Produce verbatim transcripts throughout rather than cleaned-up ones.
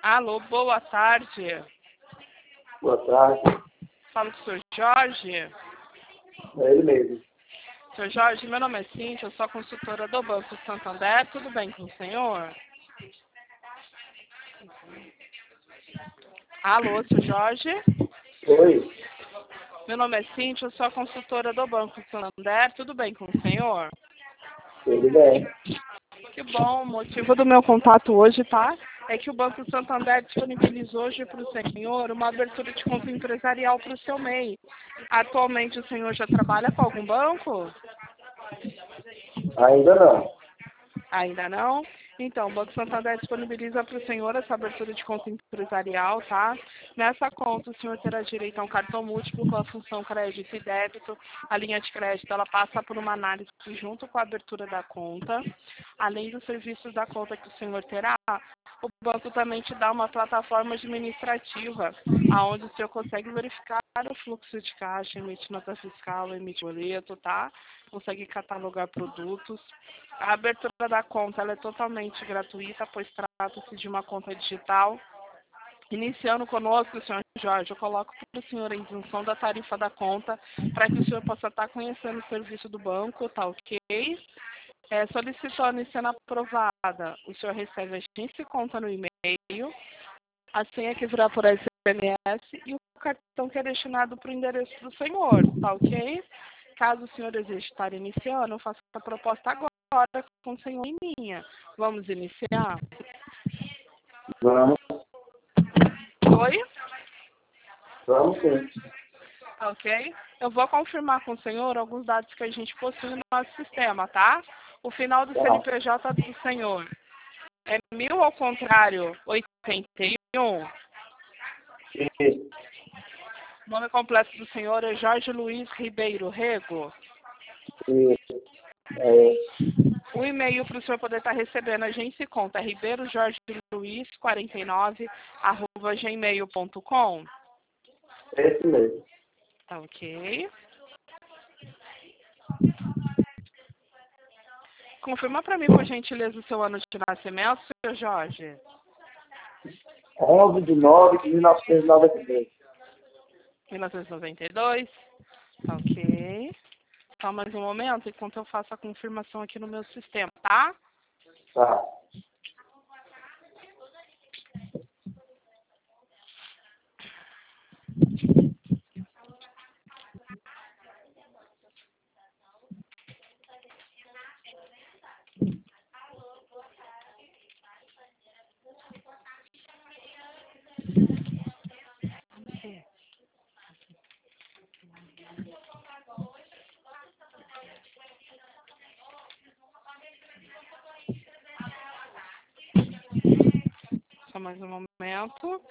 Alô, boa tarde. Boa tarde. Falo com o senhor Jorge. É ele mesmo. senhor Jorge, meu nome é Cíntia, eu sou a consultora do Banco Santander. Tudo bem com o senhor? Alô, senhor Jorge? Oi. Meu nome é Cíntia, eu sou a consultora do Banco Santander. Tudo bem com o senhor? Tudo bem. Que bom, o motivo do meu contato hoje, tá? É que o Banco Santander disponibilizou hoje para o senhor uma abertura de conta empresarial para o seu M E I. Atualmente o senhor já trabalha com algum banco? Ainda não. Ainda não? Então, o Banco Santander disponibiliza para o senhor essa abertura de conta empresarial, tá? Nessa conta, o senhor terá direito a um cartão múltiplo com a função crédito e débito. A linha de crédito, ela passa por uma análise junto com a abertura da conta. Além dos serviços da conta que o senhor terá, o banco também te dá uma plataforma administrativa, onde o senhor consegue verificar o fluxo de caixa, emite nota fiscal, emite boleto, tá? Consegue catalogar produtos. A abertura da conta ela é totalmente gratuita, pois trata-se de uma conta digital. Iniciando conosco, senhor Jorge, eu coloco para o senhor a isenção da tarifa da conta, para que o senhor possa estar conhecendo o serviço do banco, tá ok? É, solicitando e sendo aprovada, o senhor recebe a agência e conta no e-mail, a senha que virá por S M S e o cartão que é destinado para o endereço do senhor, tá ok? Caso o senhor deseje estar iniciando, eu faço a proposta agora com o senhor em linha. Vamos iniciar? Vamos. Oi? Vamos sim. Ok? Eu vou confirmar com o senhor alguns dados que a gente possui no nosso sistema, tá? O final do Tá. C N P J do senhor é mil ao contrário, oitenta e um. Isso. O nome completo do senhor é Jorge Luiz Ribeiro Rego. Isso. É, O e-mail para o senhor poder estar recebendo a gente se conta é ribeiro jorge luiz quarenta e nove arroba gmail ponto com. esse mesmo. Tá ok. Confirma para mim, por gentileza, o seu ano de nascimento, senhor Jorge. onze de nove de mil novecentos e noventa e dois. mil novecentos e noventa e dois. Tá ok. Só mais um momento, enquanto eu faço a confirmação aqui no meu sistema, tá? Tá. Só mais um momento.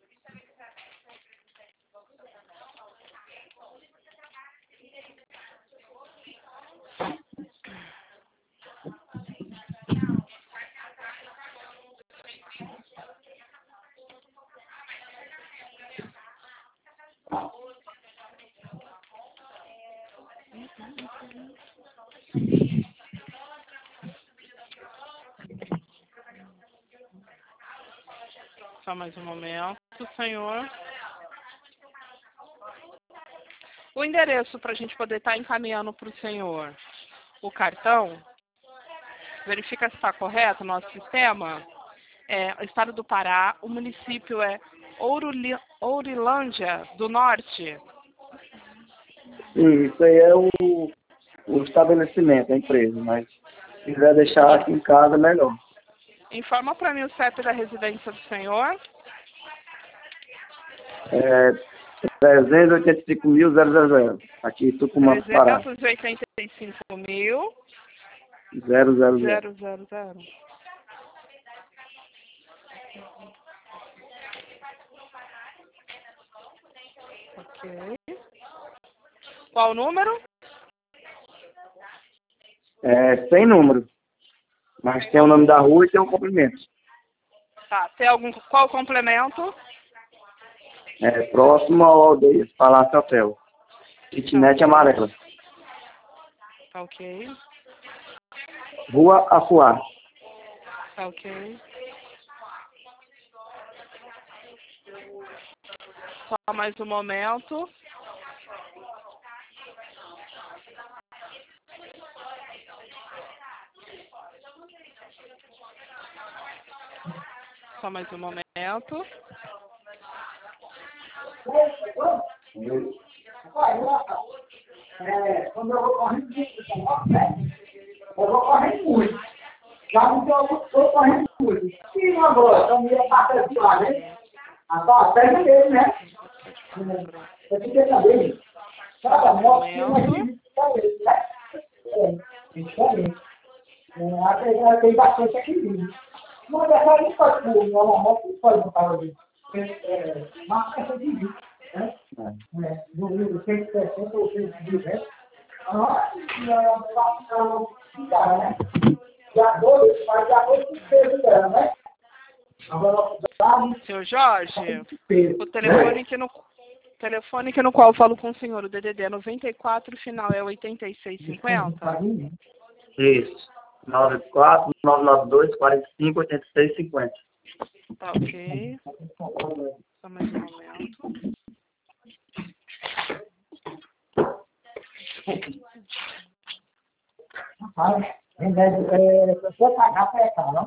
Só mais um momento, senhor. O endereço para a gente poder estar encaminhando para o senhor o cartão, verifica se está correto o nosso sistema. É, o estado do Pará, o município é Ouruli, Ourilândia do Norte. Sim, isso aí é o, o estabelecimento, a empresa, mas se quiser deixar aqui em casa, melhor. Informa para mim o C E P da residência do senhor. É trezentos e oitenta e cinco mil, zero zero zero. Aqui, Tucumã, Pará. trezentos e oitenta e cinco mil, zero zero zero. zero zero zero. Ok. Qual o número? É sem número. Mas tem o nome da rua e tem um complemento. Tá. Tem algum, qual o complemento? É próximo ao Aldeias, Palácio Hotel. Kitnet Amarela. Tá ok. Rua Afuá. Tá ok. Só mais um momento. Só mais um momento. É, quando eu vou correndo muito, eu vou correndo muito. Já não estou correndo muito. E agora, então, minha parte de lá, né? A perna dele, né? Eu fiquei sabendo. Sabe, a moto tem uma gente diferente, né? É, diferente. É, tem bastante equilíbrio. Mas é só isso que eu normalmente não pode botar ali. Mas é equilíbrio, né? No livro cento e sessenta ou cento e vinte, ah, não, não, né? Já dois, mas já dois com peso dela, né? Agora, Seu Jorge, o telefone que no telefone que no qual eu falo com o senhor, o D D D é noventa e quatro, final é oitenta e seis cinquenta. Isso. nove quatro, nove nove dois, quarenta e cinco, oitenta e seis, cinquenta. Tá ok. Só mais um momento. É, você pagar para cá, não?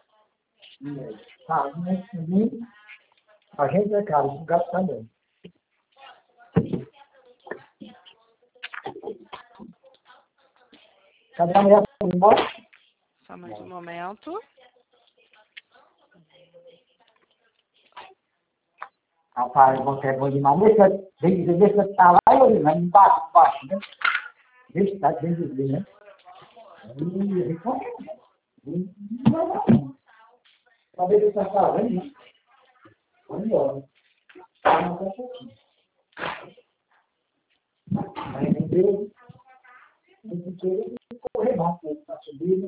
Tá, a gente é caro, o gato também. Cadê a mulher para ir embora? Só mais um momento. Rapaz, você é bom demais. Deixa, deixa, deixa estar lá e eu não embaixo, embaixo, né? Deixa estar dentro dele, né? Talvez ele está falando, né? Vamos embora. Aí não deu. Não querer correr mais, porque está subindo.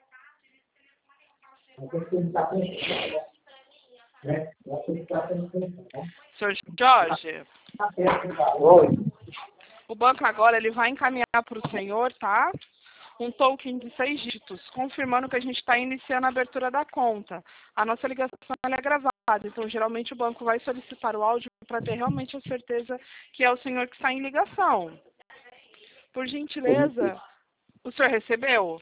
Mas tem que estar pensando, né? Tem que estar pensando, né? Senhor Jorge, Oi. o banco agora ele vai encaminhar para o senhor, tá? Um token de seis dígitos, confirmando que a gente está iniciando a abertura da conta. A nossa ligação ela é gravada, então geralmente o banco vai solicitar o áudio para ter realmente a certeza que é o senhor que está em ligação. Por gentileza, o senhor recebeu?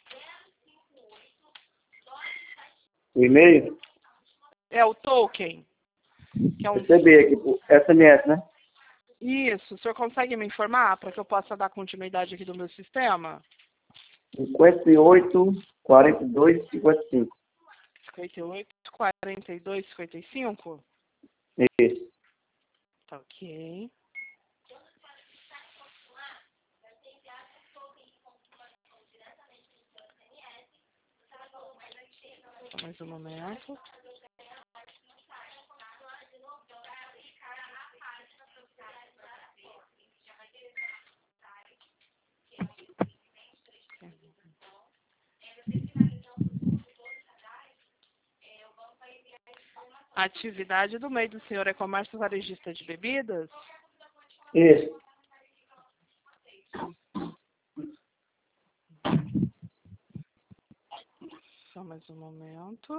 O e-mail? É o token? Que é um... Recebi aqui por S M S, né? Isso, o senhor consegue me informar para que eu possa dar continuidade aqui do meu sistema? cinquenta e oito, quarenta e dois, cinquenta e cinco. cinquenta e oito, quarenta e dois, cinquenta e cinco? Isso. Tá ok. Só mais um momento. A atividade do meio do senhor é comércio varejista de bebidas? Isso. Só mais um momento.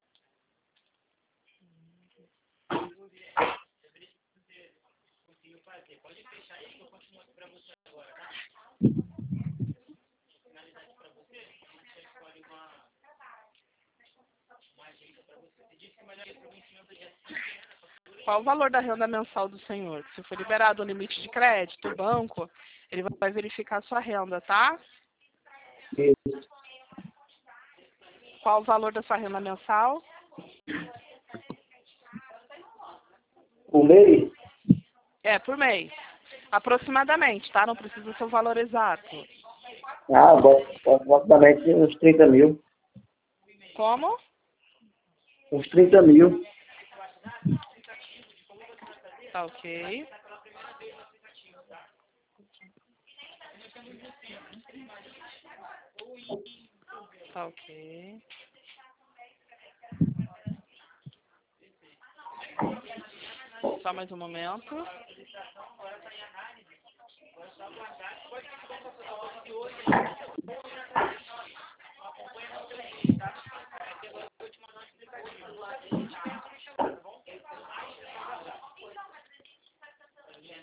Qual o valor da renda mensal do senhor? Se for liberado o limite de crédito, o banco, ele vai verificar a sua renda, tá? Isso. Qual o valor da sua renda mensal? O mês? É, por mês. Aproximadamente, tá? Não precisa ser o valor exato. Ah, aproximadamente uns trinta mil. Como? Uns trinta mil. Tá ok. Tá ok. Só mais um momento.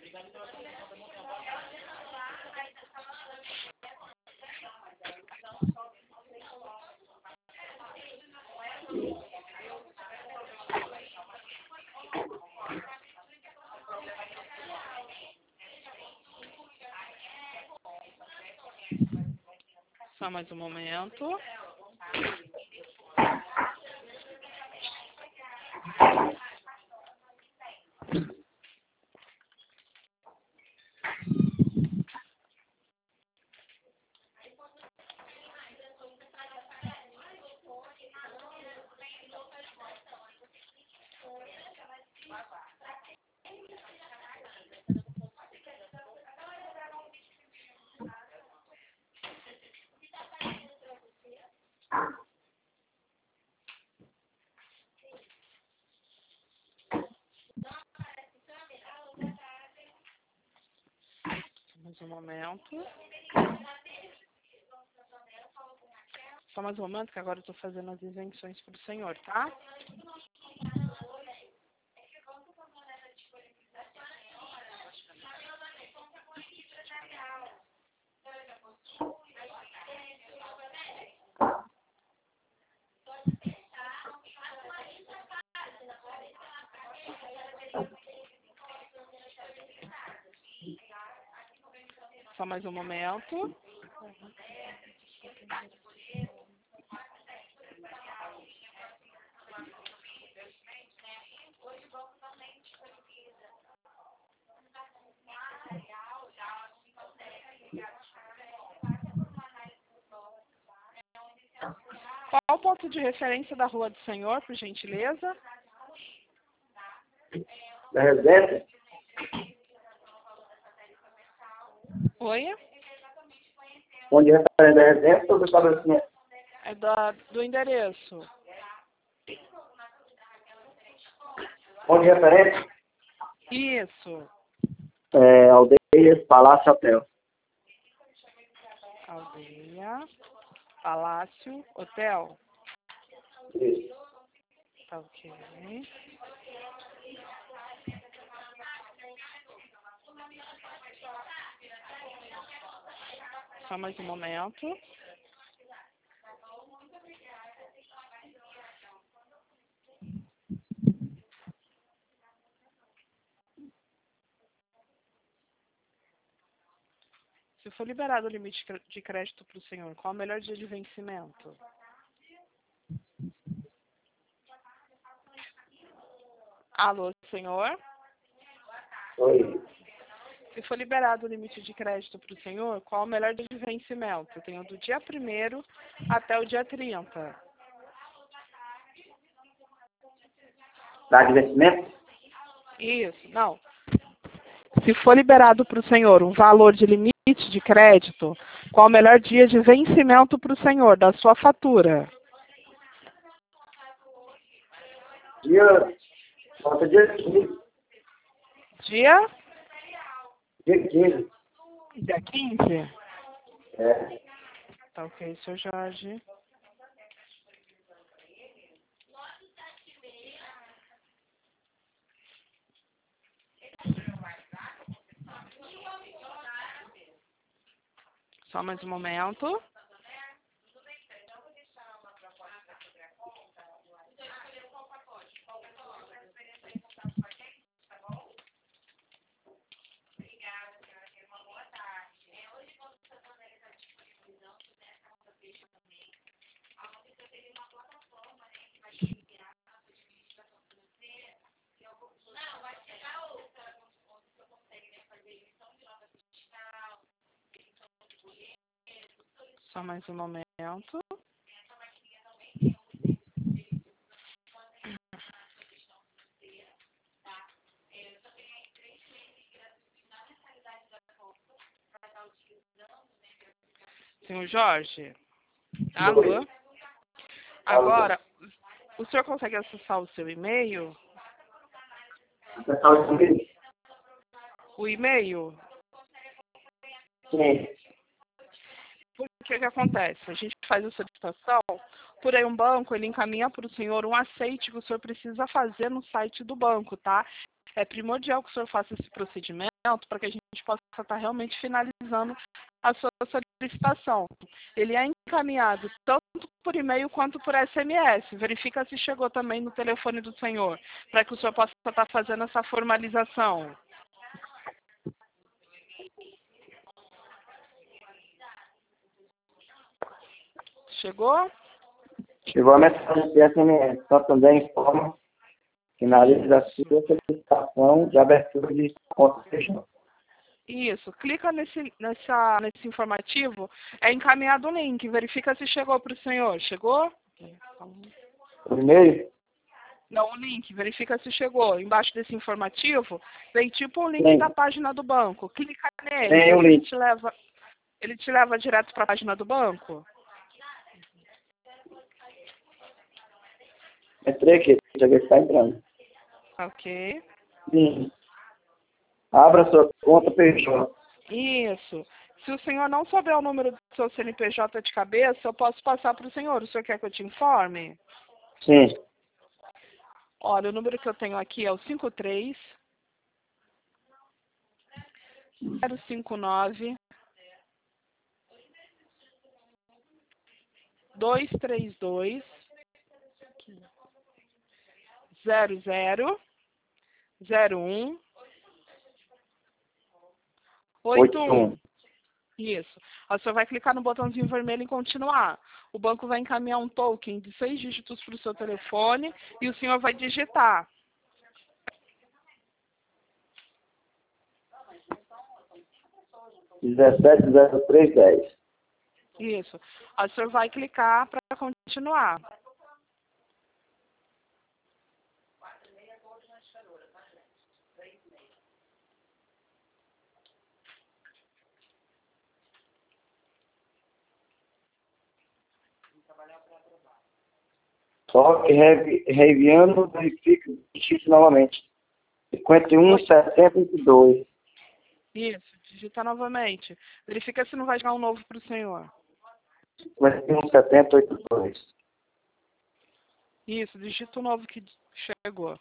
Só mais um momento. Mais um momento. Só mais um momento, que agora eu estou fazendo as isenções para o senhor, tá? Só mais um momento. Qual o ponto de referência da Rua do Senhor, por gentileza? Da residência? Oi? Onde referência da residência ou do estabelecimento? É da, do endereço. Onde referência? Isso. É, Aldeias, Palácio, Hotel. Aldeia, Palácio, Hotel. Isso. Tá ok. Só mais um momento. Se for liberado o limite de crédito para o senhor, qual o melhor dia de vencimento? Alô, senhor? Oi. Se for liberado o limite de crédito para o senhor, qual o melhor dia de vencimento? Eu tenho do dia primeiro até o dia trinta. Dá de vencimento? Isso, não. Se for liberado para o senhor um valor de limite de crédito, qual o melhor dia de vencimento para o senhor, da sua fatura? Dia. Nossa, dia quinze. Dia? Dia quinze. Dia quinze? É. Tá ok, senhor Jorge. Só mais um momento. Só mais um momento. Senhor Jorge? Alô? Agora, o senhor consegue acessar o seu e-mail? Acessar o e-mail? O e-mail? Sim. O que que acontece? A gente faz a solicitação, por aí um banco, ele encaminha para o senhor um aceite que o senhor precisa fazer no site do banco, tá? É primordial que o senhor faça esse procedimento para que a gente possa estar realmente finalizando a sua solicitação. Ele é encaminhado tanto por e-mail quanto por S M S. Verifica se chegou também no telefone do senhor, para que o senhor possa estar fazendo essa formalização. Chegou? Chegou a mensagem de S M S, só também informa finaliza a sua solicitação de abertura de conta fechada. Isso, clica nesse, nessa, nesse informativo, é encaminhado o link, verifica se chegou para o senhor. Chegou? O e-mail? Não, o link, verifica se chegou. Embaixo desse informativo, vem tipo o link Sim. da página do banco. Clica nele, Tem o ele link. te leva, ele te leva direto para a página do banco? Entrei aqui, já vi que está entrando. Ok. Sim. Abra sua conta P J. Isso. Se o senhor não souber o número do seu C N P J de cabeça, eu posso passar para o senhor. O senhor quer que eu te informe? Sim. Olha, o número que eu tenho aqui é o cinco três zero cinco nove dois três dois zero zero zero um oito um. Isso. Aí o senhor vai clicar no botãozinho vermelho em continuar. O banco vai encaminhar um token de seis dígitos para o seu telefone e o senhor vai digitar. dezessete zero três dez. Isso. Aí o senhor vai clicar para continuar. Só que revi- reviando, verifica o dígito novamente. cinquenta e um, setenta e dois. Isso. Digita novamente. Verifica se não vai chegar um novo para o senhor. cinquenta e um, setenta e oito, dois. Isso. Digita o novo que chegou.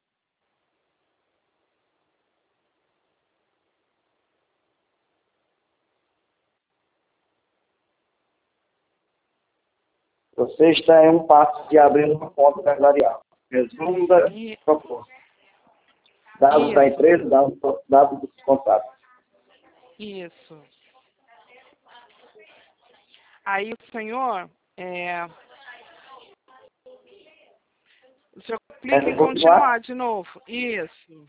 Você está em um passo de abrir uma conta empresarial. Resumo da E- proposta. Dados da Isso. empresa, dados, dados dos contatos. Isso. Aí o senhor, é... o senhor clica Quer em continuar? continuar de novo. Isso.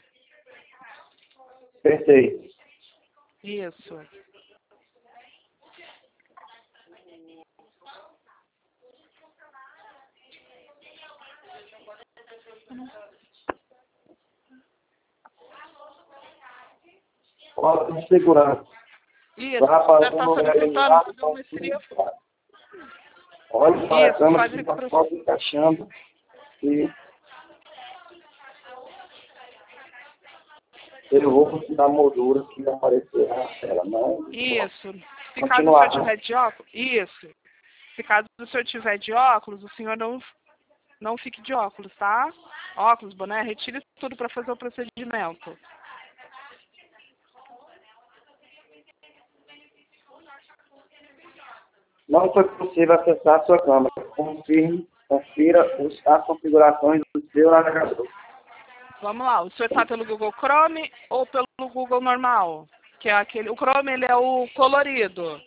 Perfeito. Isso. Código de segurança. Isso. Vá O para senhor o está número solicitando eliminado fazer com uma estria. Olhe para a Isso, câmera faz que esse está só processo. encaixando e eu vou dar a moldura que aparecerá na tela. Não, Isso. Se caso o continuar. senhor tiver de óculos, isso. Se caso o senhor tiver de óculos, o senhor não, não fique de óculos, tá? Óculos, boné, retire tudo para fazer o procedimento. Não foi possível acessar a sua câmera. Confirme, confira os, as configurações do seu navegador. Vamos lá, o senhor está pelo Google Chrome ou pelo Google normal? Que é aquele, o Chrome ele é o colorido.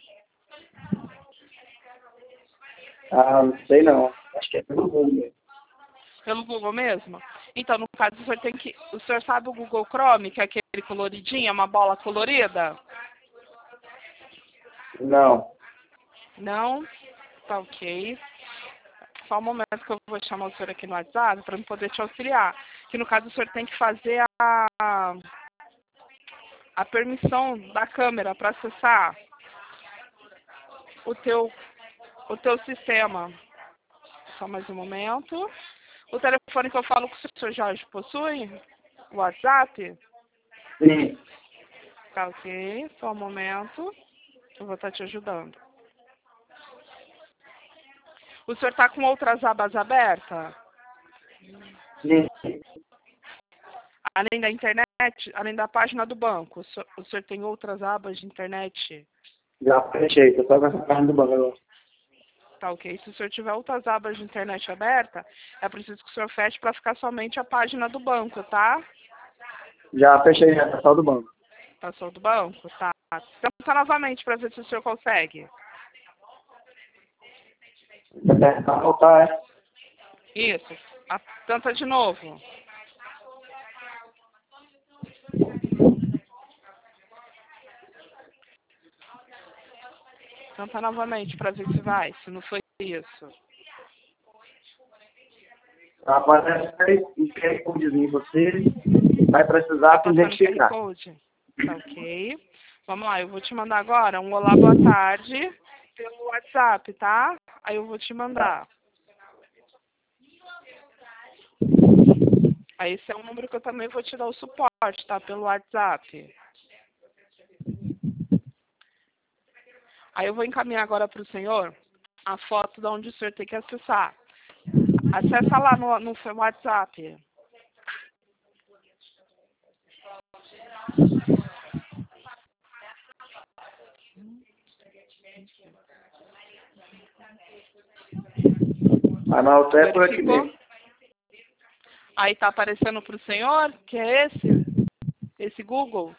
Ah, não sei não. Acho que é pelo Google mesmo. Pelo Google mesmo? Então, no caso, o senhor tem que. O senhor sabe o Google Chrome, que é aquele coloridinho, é uma bola colorida? Não. Não? Tá ok. Só um momento que eu vou chamar o senhor aqui no WhatsApp para eu poder te auxiliar. Que no caso o senhor tem que fazer a, a permissão da câmera para acessar o teu, o teu sistema. Só mais um momento. O telefone que eu falo com o senhor Jorge possui? O WhatsApp? Sim. Tá ok. Só um momento. Eu vou estar te ajudando. O senhor está com outras abas abertas? Sim. Além da internet, além da página do banco, o senhor, o senhor tem outras abas de internet? Já fechei, tô só com essa página do banco agora. Tá ok. Se o senhor tiver outras abas de internet aberta, é preciso que o senhor feche para ficar somente a página do banco, tá? Já fechei, já tá só do banco. Tá só do banco? Tá. Tenta novamente para ver se o senhor consegue. Pra voltar, é? Isso. A, tenta de novo. Tenta novamente para ver se vai, se não foi isso. Aparece um Q R Codezinho em você, vai precisar Tá se passando Q R identificar. Code? Tá ok. Vamos lá, eu vou te mandar agora um olá, boa tarde, pelo WhatsApp, tá? Aí eu vou te mandar. Aí esse é um número que eu também vou te dar o suporte, tá? Pelo WhatsApp. Aí eu vou encaminhar agora para o senhor a foto de onde o senhor tem que acessar. Acessa lá no, no seu WhatsApp. Anota é por aqui mesmo. Aí tá aparecendo para o senhor, que é esse? Esse Google?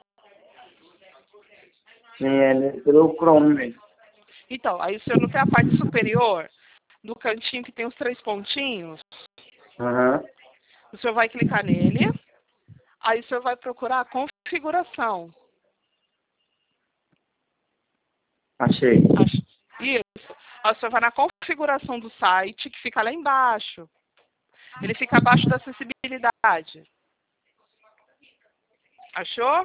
Sim, é pelo Chrome mesmo. Então, aí o senhor não tem a parte superior do cantinho que tem os três pontinhos? Aham. O senhor vai clicar nele, aí o senhor vai procurar a configuração. Achei. Isso. Aí o senhor vai na configuração do site, que fica lá embaixo. Ele fica abaixo da acessibilidade. Achou?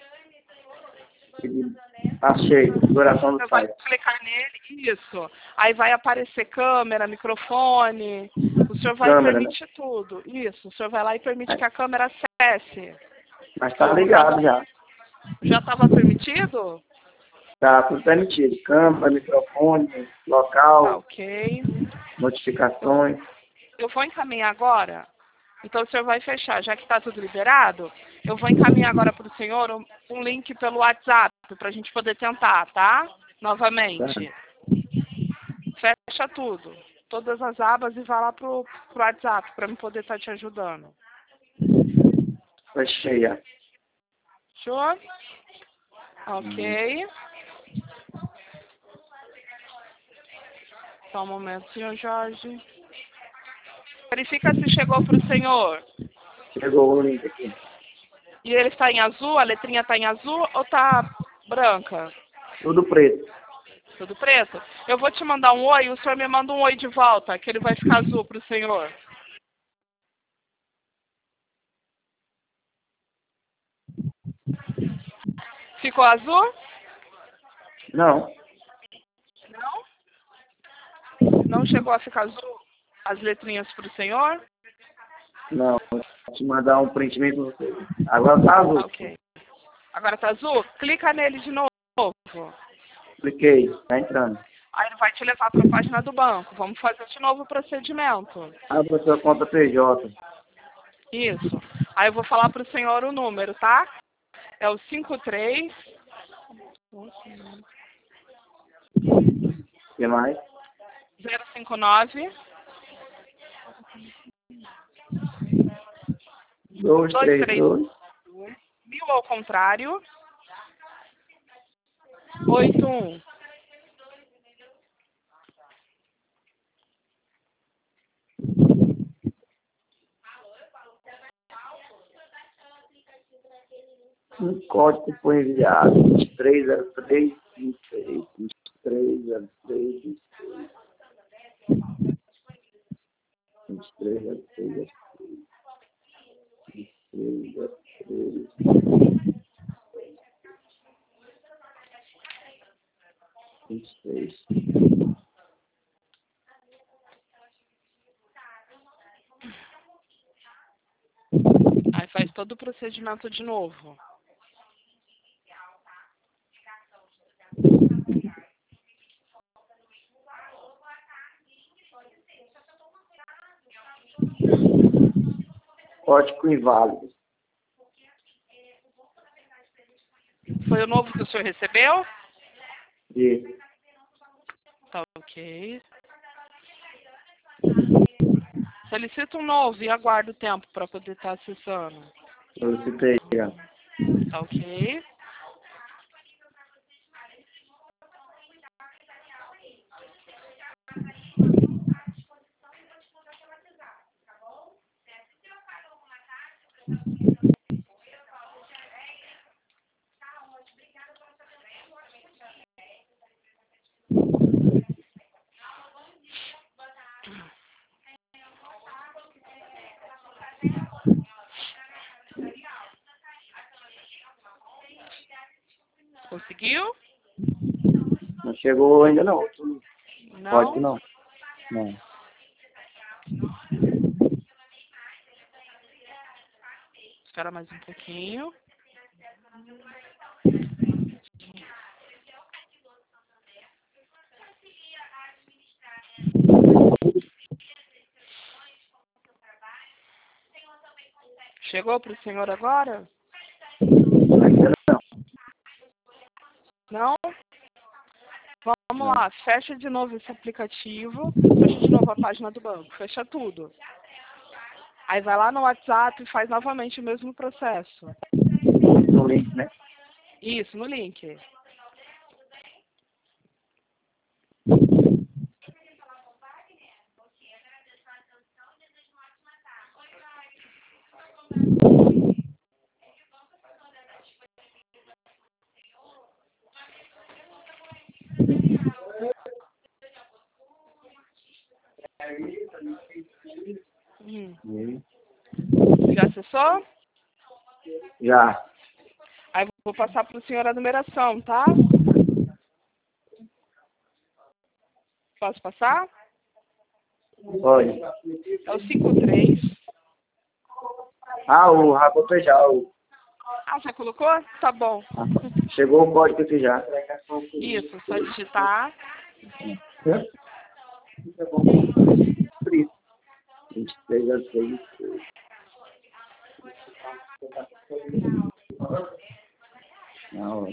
Achei. Configuração do Você vai site. clicar nele, isso. Aí vai aparecer câmera, microfone. O senhor vai Câmera, permitir tudo. Isso. O senhor vai lá e permite que a câmera acesse. Mas tá ligado já. Já estava permitido? Tá tudo permitido. Câmera, microfone, Tá local, ok. notificações. Eu vou encaminhar agora. Então o senhor vai fechar, já que está tudo liberado, eu vou encaminhar agora para o senhor um, um link pelo WhatsApp, para a gente poder tentar, tá? Novamente. Fecha tudo. Todas as abas e vai lá pro, pro WhatsApp, para eu poder estar te ajudando. Fechei já. Show? Ok. Só um momento, senhor Jorge. Verifica se chegou para o senhor. Chegou o link aqui. E ele está em azul? A letrinha está em azul ou está branca? Tudo preto. Tudo preto? Eu vou te mandar um oi, o senhor me manda um oi de volta, que ele vai ficar azul para o senhor. Ficou azul? Não. Não? Não chegou a ficar azul as letrinhas para o senhor? Não. Vou te mandar um print mesmo pra você. Agora tá azul. Ok. Agora tá azul? Clica nele de novo. Cliquei. Tá entrando. Aí ele vai te levar para a página do banco. Vamos fazer de novo o procedimento. Abra sua conta P J. Isso. Aí eu vou falar para o senhor o número, tá? É o cinco três... O que mais? zero cinco nove... Dois, três, dois. Mil ao contrário. Oito um. Um código foi enviado. vinte e três zero três, vinte e três, vinte e três zero três, vinte e três zero três, vinte e três zero três. vinte e três. Aí faz todo o procedimento de novo. Código inválido. Foi o novo que o senhor recebeu? Isso. Tá ok. Solicito um novo e aguardo o tempo para poder estar acessando. Solicitei já. Tá ok. Conseguiu? Não chegou ainda não. Não? Pode que não. Não. Espera mais um pouquinho. Chegou para o senhor agora? Ainda não. Não? Vamos Não. lá, fecha de novo esse aplicativo, fecha de novo a página do banco, fecha tudo. Aí vai lá no WhatsApp e faz novamente o mesmo processo. No link, né? Isso, no link. Hum. Hum. Já acessou? Já. Aí vou passar para o senhor a numeração, tá? Posso passar? Pode. É o cinco três. Ah, o Raboto já. O... Ah, já colocou? Tá bom. Ah, chegou o código aqui já. Isso, só digitar. vinte e três a seis. Não.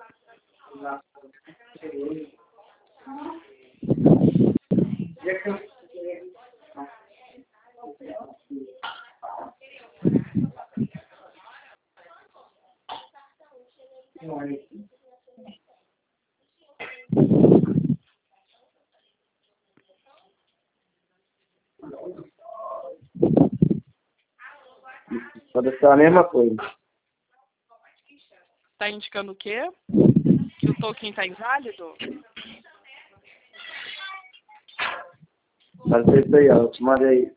Pode ser a mesma coisa. Tá indicando o quê? Que o token tá inválido? Pode ser isso aí, ó. Eu te mandei.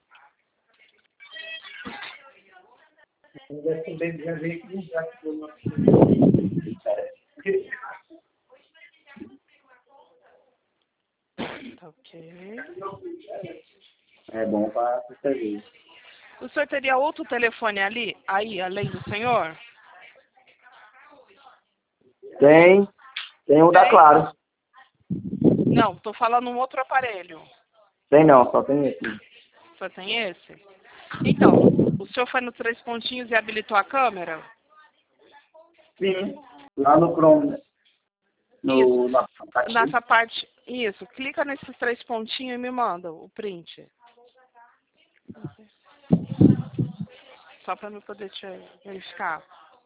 Tá ok. É bom para servir. O senhor teria outro telefone ali, aí, além do senhor? Tem. Tem o da Tem? Claro. Não, tô falando um outro aparelho. Tem não, só tem esse. Só tem esse? Então, o senhor foi no três pontinhos e habilitou a câmera? Sim. Lá no Chrome, né? No, Isso. na aplicativo. Nessa parte, isso. Clica nesses três pontinhos e me manda o print. Só para eu poder te verificar.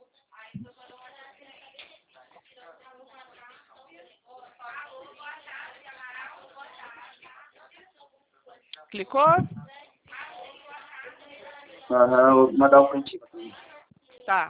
Clicou? Aham, vou mandar o print. Tá.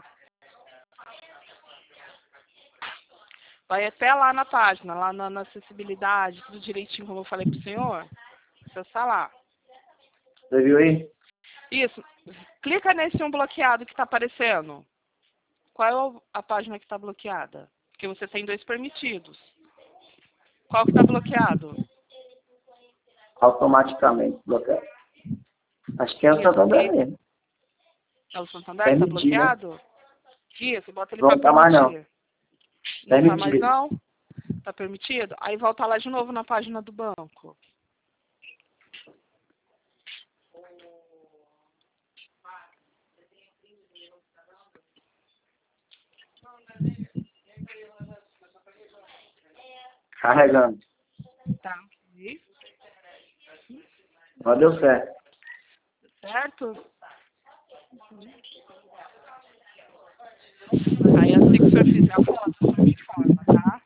Vai até lá na página, lá na, na acessibilidade, tudo direitinho como eu falei pro senhor. Acessar lá. Você viu aí? Isso. Clica nesse um bloqueado que está aparecendo. Qual é a página que está bloqueada? Porque você tem dois permitidos. Qual que está bloqueado? Automaticamente bloqueado. Acho que é o Isso, Santander clica. mesmo. É o Santander? Está Permitir, né? bloqueado? Isso, bota ele Não para tá mais não. permitir. Não tá mais Permitido. não? Tá permitido? Aí volta lá de novo na página do banco. Carregando. Tá, ok. Só deu certo. Certo? Aí assim que o senhor fizer a foto, o senhor me informa, tá?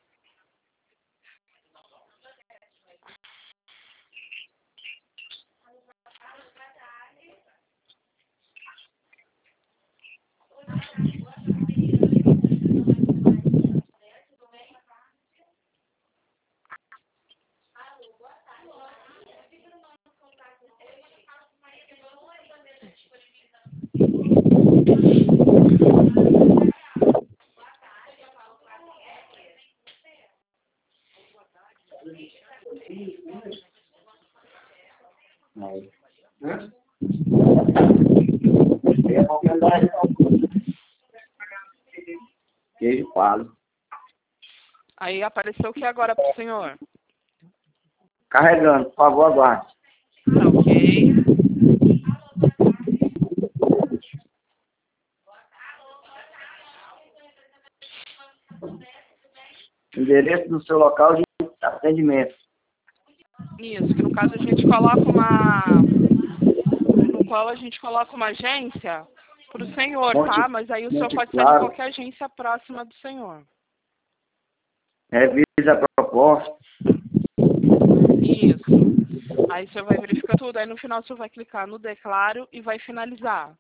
Aí. É qualquer lugar, queijo palho. Aí apareceu o que agora pro senhor? Carregando, por favor, aguarde. Tá, ok. Endereço do seu local de atendimento. Isso, que no caso a gente coloca uma... No qual a gente coloca uma agência pro senhor, Monte- tá? Mas aí o senhor Monte pode sair em Claro. qualquer agência próxima do senhor. Revisa a proposta. Isso. Aí o senhor vai verificar tudo, aí no final o senhor vai clicar no declaro e vai finalizar.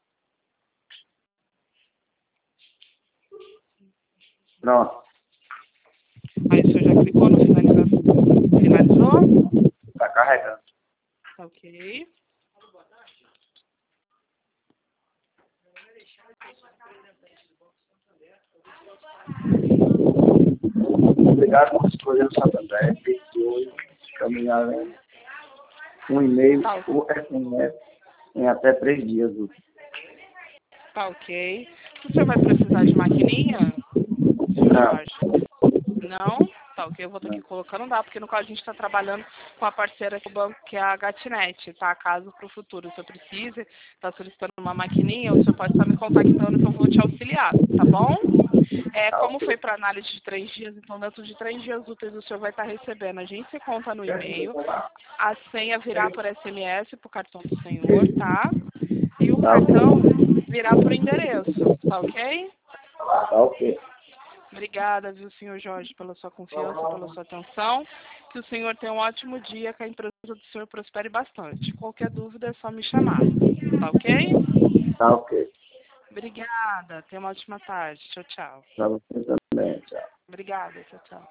Pronto. Aí o senhor já clicou no finalizar. Finalizou? Está carregando. Tá, ok. Obrigado por escolher o Santander. Pessoas, caminhar um e-mail Tá. ou S M S em até três dias úteis. Tá, ok. O senhor vai precisar de maquininha? Não. Jorge? Não? Tá, ok. Eu vou ter que colocar, não dá, porque no caso a gente está trabalhando com a parceira do banco, que é a Gatnet, tá? Caso para o futuro o senhor precise, está solicitando uma maquininha, o senhor pode estar me contactando que eu vou te auxiliar, tá bom? É, como foi para análise de três dias, então dentro de três dias úteis o senhor vai estar recebendo. A gente se conta no e-mail, a senha virá por S M S para o cartão do senhor, tá? E o cartão virá por endereço, tá ok? Tá ok. Obrigada, viu, senhor Jorge, pela sua confiança, pela sua atenção. Que o senhor tenha um ótimo dia, que a empresa do senhor prospere bastante. Qualquer dúvida é só me chamar, tá ok? Tá ok. Obrigada, tenha uma ótima tarde. Tchau, tchau. Para você também. Tchau. Obrigada, tchau, tchau.